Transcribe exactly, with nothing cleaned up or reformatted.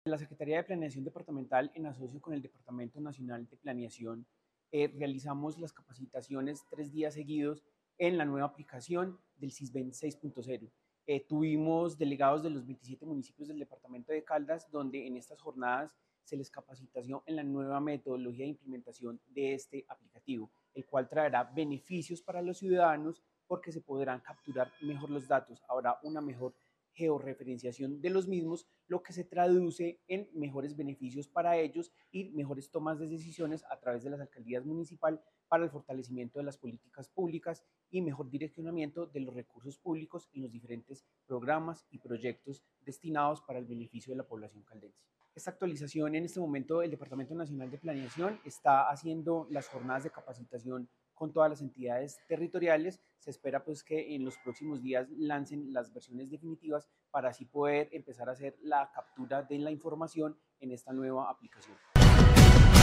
La Secretaría de Planeación Departamental, en asocio con el Departamento Nacional de Planeación, eh, realizamos las capacitaciones tres días seguidos en la nueva aplicación del SISBEN seis punto cero. Eh, tuvimos delegados de los veintisiete municipios del departamento de Caldas, donde en estas jornadas se les capacitación en la nueva metodología de implementación de este aplicativo, el cual traerá beneficios para los ciudadanos porque se podrán capturar mejor los datos, habrá una mejor georreferenciación de los mismos, lo que se traduce en mejores beneficios para ellos y mejores tomas de decisiones a través de las alcaldías municipales para el fortalecimiento de las políticas públicas y mejor direccionamiento de los recursos públicos en los diferentes programas y proyectos destinados para el beneficio de la población caldense. Esta actualización, en este momento el Departamento Nacional de Planeación está haciendo las jornadas de capacitación con todas las entidades territoriales. Se espera pues que en los próximos días lancen las versiones definitivas para así poder empezar a hacer la captura de la información en esta nueva aplicación.